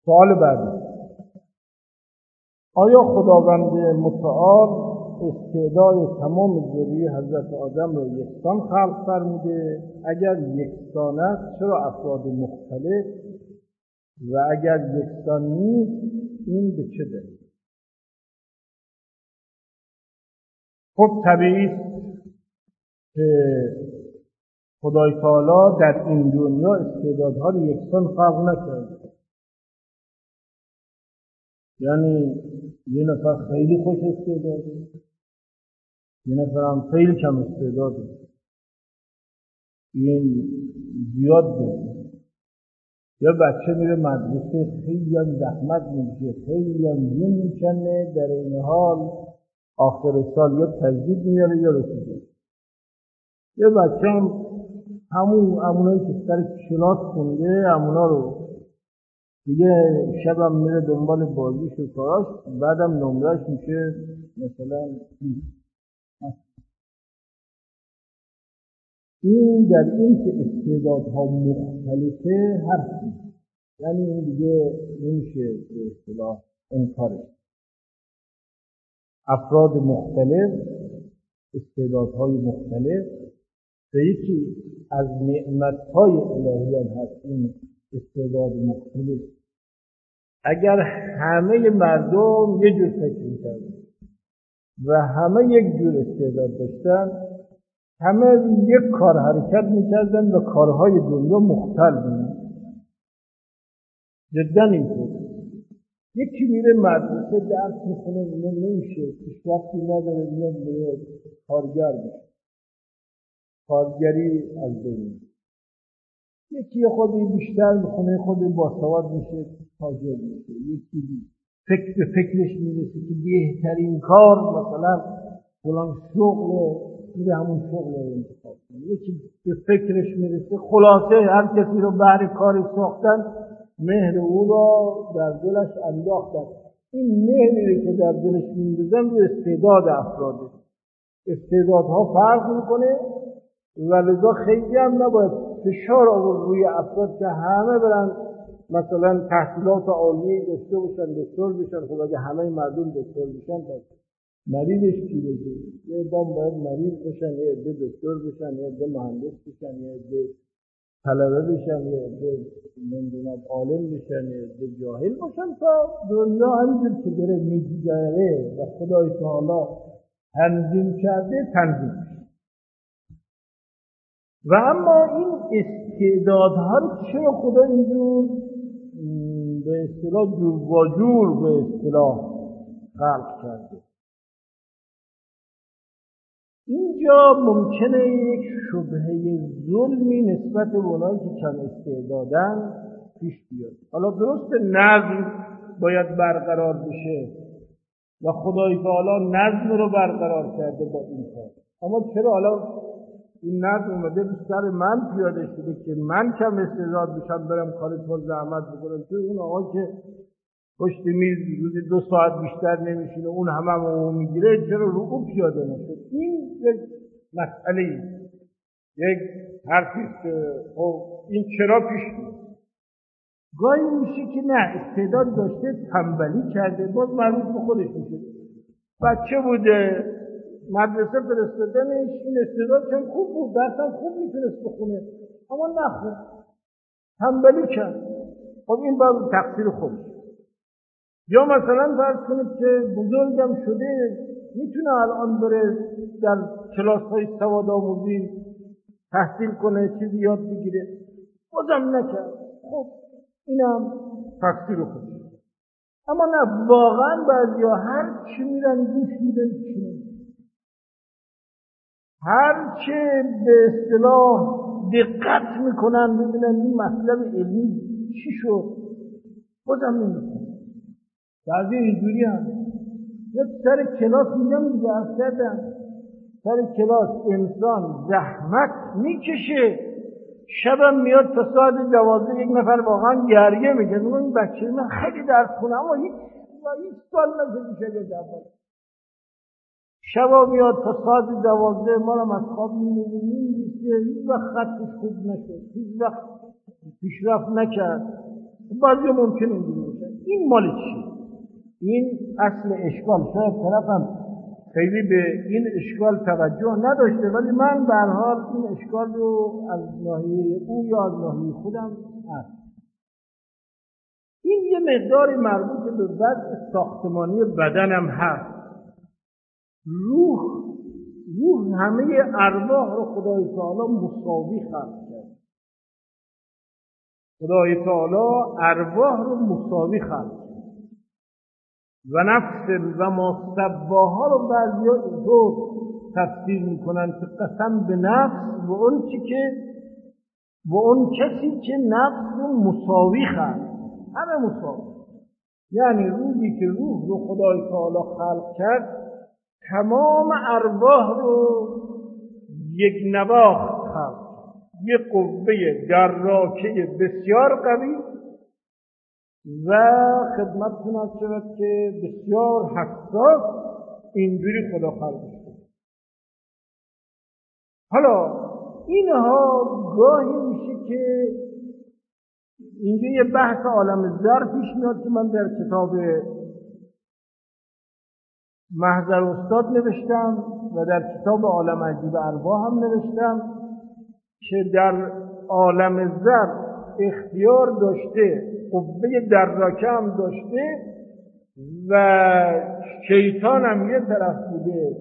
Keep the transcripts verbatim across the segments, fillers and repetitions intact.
سوال بعدی: آیا خداوند متعال استعداد تمام ذریه حضرت آدم را یکسان خلق فرموده؟ اگر یکسان است چرا افراد مختلف؟ و اگر یکسان نیست این به چه دلیل؟ خب طبیعی است که خدای تعالی در این دنیا استعدادها را یکسان خلق نکرده. یعنی یه نفر خیلی خوش استعداده، یه نفر هم خیلی کم استعداده. این زیاد ده. یا بچه میره مدرسه، خیلی هم زحمت میشه، خیلی هم زین میکنه، در این حال آخر سال یا تجدید میاره یا رسیده. یه بچه هم همون همونایی که سر کلاس خونده همونا رو دیگه شبم میره دنبال بازیش و کاراش، بعدم نمرش میشه مثلا بیست. این در این که استعدادها مختلفه هرچی، یعنی این دیگه نمیشه به اصطلاح انکاره. افراد مختلف، استعدادهای مختلف، به یکی از نعمتهای الهی هم هست این استعداد مختلف. اگر همه مردم یه جور فکر می‌کردن و همه یک جور استعداد داشتن، همه یک کار حرکت می‌کردن و کارهای دنیا مختلف بود. جدا اینطور. یکی میره مدرسه درس میخونه، نمیشه، پیشرفتی نداره، میاد میره کارگر میشه، کارگری از بین. یکی خودی بیشتر میخونه، خودی باسواد میشه، تاجر میشه. یکی فکر به فکرش میرسه که بهترین کار مثلا فلان شغل، میره همون شغل رو انتخاب کنه. یکی به فکرش میرسه، خلاصه هر کسی رو بهر کاری ساختن، مهر او را در دلش انداختن. این مهری که در دلش میندازن رو استعداد افراده. استعدادها فرق میکنه و لذا خیلی هم نباید فشار آورد روی افراد که همه برن مثلا تحصیلات عالیه داشته باشن، دکتر بشن. خب اگه همه مردم دکتر بشن پس مریضش کی بشه؟ یه عده باید مریض بشن، یه عده دکتر بشن، یه عده مهندس بشن، یه عده طلبه بشن، یه عده نمیدونم عالم بشن، یه عده جاهل بشن تا دنیا همینجور که داره میگذره و خدای تعالی تنظیم کرده تنظیم میشه. و اما این استعدادها رو چرا خدا اینجور به اصطلاح جور و جور به اصطلاح خلق کرده؟ اینجا ممکنه یک شبهه ظلمی نسبت به اونایی که کم استعدادن پیش بیاد. حالا درست نظم باید برقرار بشه و خدای تعالی نظم رو برقرار کرده با این کار، اما چرا حالا این نظم اومده به سر من پیاده شده که من کم استعداد بشم برم کار پر زحمت بکنم؟ تو اون آقا که پشت میز روزی دو ساعت بیشتر نمیشینه اون همه همه میگیره، چرا رو او پیاده نشد؟ این یک مسئله، یک حرفیست که خب این چرا پیش میاد؟ گاهی میشه که نه، استعداد داشته تنبلی کرده، باز مربوط به خودش میشه. بچه بوده مدرسه فرستادنش، این استعداد چون خوب بود، درسم خوب میتونست بخونه اما نخون، تنبلی کرد. خب این باز تقصیر خودش. یا مثلا فرض کنید که بزرگم شده، میتونه الان بره در کلاس‌های سواد آموزی تحصیل کنه، چیزی یاد بگیره، بازم نکرد. خب اینم تقصیر خودش. اما نه، واقعا بعضیا هر چی میرن گوش میدن چی هر چه به اصطلاح دقت میکنن ببینن این مطلب علمی چی شد، بازم نمیکنن. بعضی اینجوری هم یک سر کلاس میگم دیگه از کردن سر کلاس انسان زحمت میکشه، شبم میاد تا ساعت دوازده یک نفر واقعا گریه میگه این بچه من خیلی درس خونه اما هیچ هیچ سال نشد شده درس. شبا میاد تا ساعت دوازده ما هم از خواب می‌بینیم هیچ وقت خطش خوب نشد، هیچ وقت پیشرفت نکرد. بعضی ممکنه اینجوری باشه. این مال چی؟ این اصل اشکال. شاید طرفم خیلی به این اشکال توجه نداشته، ولی من به هر حال این اشکال رو از ناحیه او یا از ناحیه خودم هست. این یه مقداری مربوط به وضع ساختمانی بدنم هست. روح روح همه ارواح رو خدای تعالی مساوی خلق کرد. خدای تعالی ارواح رو مساوی خلق کرد و نفس و ما سواها رو بعضیا اینطور تفسیر میکنن که قسم به نفس و اون چی که و اون کسی که نفس رو مساوی خلق، همه مساوی، یعنی روحی که روح رو خدای تعالی خلق کرد تمام ارواح رو یک نواخت خلق، یک قوه دراکه بسیار قوی و خدمتتون عرض شود که بسیار حساس اینجوری خدا خلق کرد. حالا اینها گاهی میشه که اینجا یه بحث عالم ذر پیش میاد که من در کتاب محضر استاد نوشتم و در کتاب عالم عجیب ارواح هم نوشتم که در عالم ذر اختیار داشته، قوه دراکه هم داشته و شیطان هم یه طرف بوده،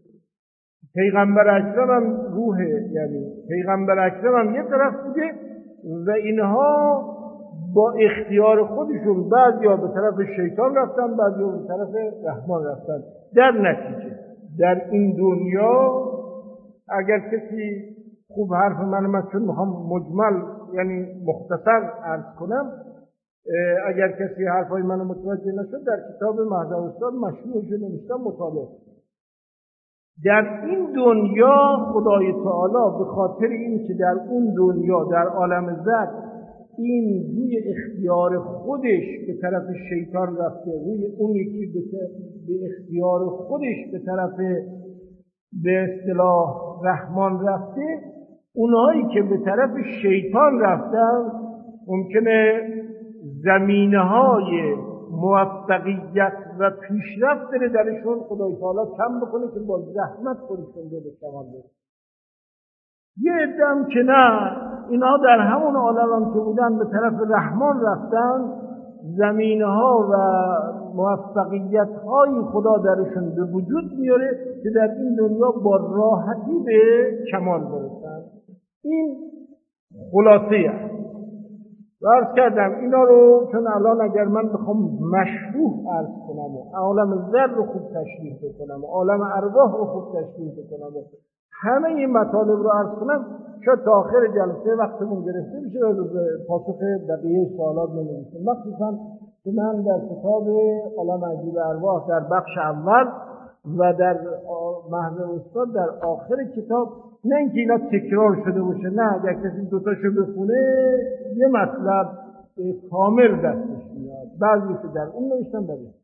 پیغمبر اکرم هم روحه، یعنی پیغمبر اکرم هم یه طرف بوده و اینها با اختیار خودشون بعضیا به طرف شیطان رفتن، بعضیا به طرف رحمان رفتن. در نتیجه در این دنیا اگر کسی خوب حرف من من چون میخوام مجمل یعنی مختصر عرض کنم، اگر کسی حرفای منو متوجه نشد در کتاب محضر استاد مشروعش رو نوشتم مطالعه. در این دنیا خدای تعالی به خاطر این که در اون دنیا در عالم ذر این روی اختیار خودش به طرف شیطان رفته، روی اون یکی به اختیار خودش به طرف به اصطلاح رحمان رفته، اونهایی که به طرف شیطان رفتن ممکنه زمینه‌های موفقیت و پیشرفت رو درشون خدای تعالی کم بکنه که با زحمت خودشون رو به کمال برسونن. یه عده هم که نه، اینا در همون عالم هم که بودن به طرف رحمان رفتن، زمینه‌ها و موفقیت‌های خدا درشون به وجود میاره که در این دنیا با راحتی به کمال برسن. این خلاصه است. و عرض کردم اینا رو چون الان اگر من بخوام مشروح عرض کنم و عالم ذر رو خوب تشریح بکنم و عالم ارواح رو خوب تشریح بکنم و همه این مطالب رو عرض کنم شاید تا آخر جلسه وقتمون گرفته بشه و پاسخ بقیه سوالات نمی‌رسیم. مخصوصا که من در کتاب عالم عجیب ارواح در بخش اول و در محضر استاد در آخر کتاب، نه اینکه اینا تکرار شده باشه، نه، اگر کسی دوتاشو بخونه یه مطلب کامل دستش میاد، بعضیشو در اون نوشتم بعضی